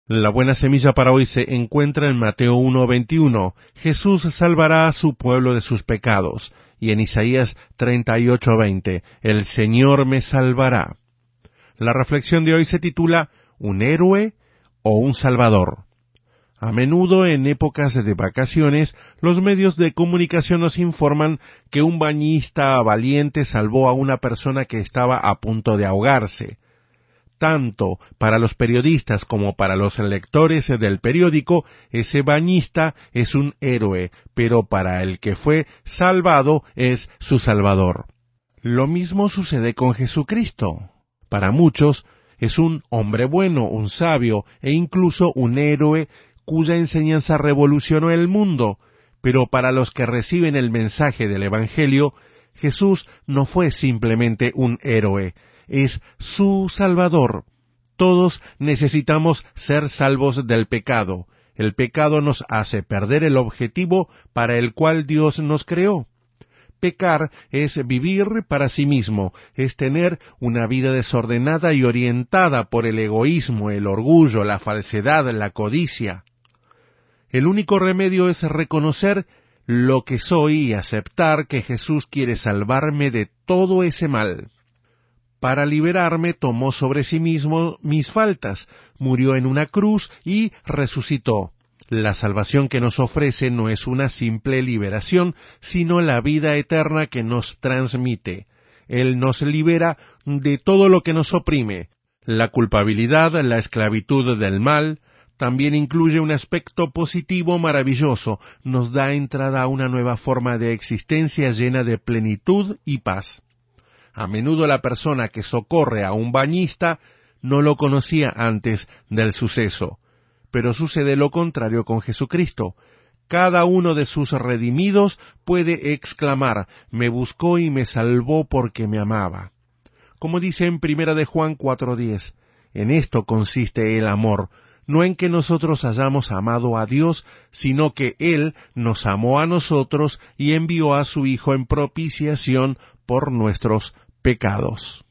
La buena semilla para hoy se encuentra en Mateo 1:21. Jesús salvará a su pueblo de sus pecados. Y en Isaías 38:20. El Señor me salvará. La reflexión de hoy se titula ¿Un héroe o un salvador? A menudo en épocas de vacaciones, los medios de comunicación nos informan que un bañista valiente salvó a una persona que estaba a punto de ahogarse. Tanto para los periodistas como para los lectores del periódico, ese bañista es un héroe, pero para el que fue salvado es su Salvador. Lo mismo sucede con Jesucristo. Para muchos, es un hombre bueno, un sabio e incluso un héroe cuya enseñanza revolucionó el mundo, pero para los que reciben el mensaje del Evangelio, Jesús no fue simplemente un héroe, es su Salvador. Todos necesitamos ser salvos del pecado. El pecado nos hace perder el objetivo para el cual Dios nos creó. Pecar es vivir para sí mismo, es tener una vida desordenada y orientada por el egoísmo, el orgullo, la falsedad, la codicia. El único remedio es reconocer lo que soy y aceptar que Jesús quiere salvarme de todo ese mal. Para liberarme tomó sobre sí mismo mis faltas, murió en una cruz y resucitó. La salvación que nos ofrece no es una simple liberación, sino la vida eterna que nos transmite. Él nos libera de todo lo que nos oprime. La culpabilidad, la esclavitud del mal, también incluye un aspecto positivo maravilloso, nos da entrada a una nueva forma de existencia llena de plenitud y paz. A menudo la persona que socorre a un bañista no lo conocía antes del suceso, pero sucede lo contrario con Jesucristo. Cada uno de sus redimidos puede exclamar, me buscó y me salvó porque me amaba. Como dice en 1 de Juan 4:10, en esto consiste el amor, no en que nosotros hayamos amado a Dios, sino que Él nos amó a nosotros y envió a su Hijo en propiciación por nuestros pecados.